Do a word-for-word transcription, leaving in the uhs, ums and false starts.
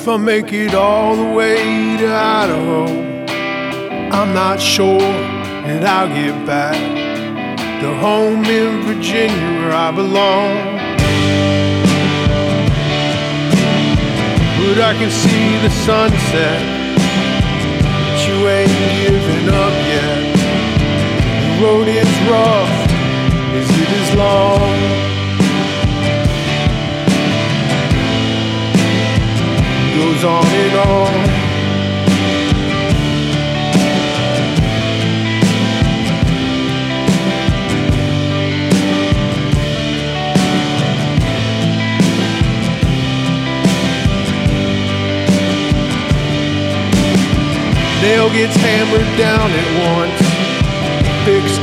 if I make it all the way to Idaho, I'm not sure that I'll get back to home in Virginia where I belong. But I can see the sunset, but you ain't giving up yet. The road is rough, is it is long? Goes on and on. Nail gets hammered down at once, fixed